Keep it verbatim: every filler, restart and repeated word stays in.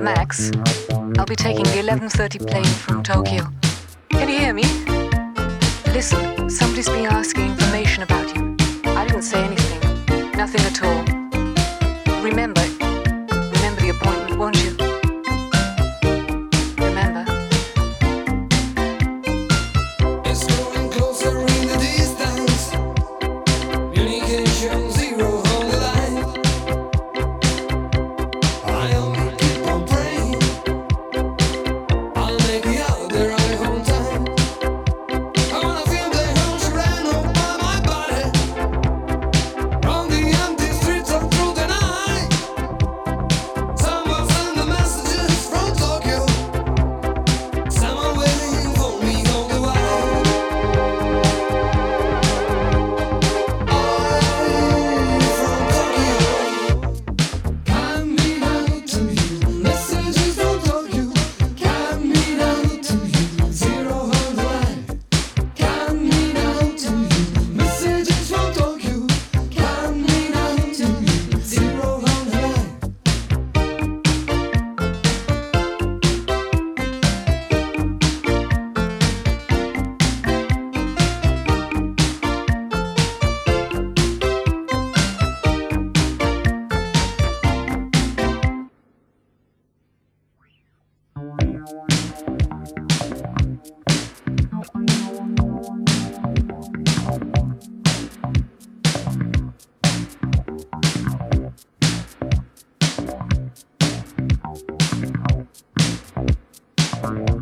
Max. I'll be taking the eleven thirty plane from Tokyo. Can you hear me? Listen, somebody's been asking information about you. I didn't say anything. Nothing at all. Remember, remember the appointment, won't you? Remember? It's growing closer in the distance. Communication zero on the line. I only keep on praying. I'll make it out there on my own time. I wanna feel the hunch ran up by my body. Round the empty streets of truth and I. Someone send the messages from Tokyo. Someone waiting for me on the wire. I'm from Tokyo. Coming out to you. Messages from Tokyo. Coming out to you. Zero on the line. Coming out to you. Messages from Tokyo. Coming out to you. Zero on the line. Thank you.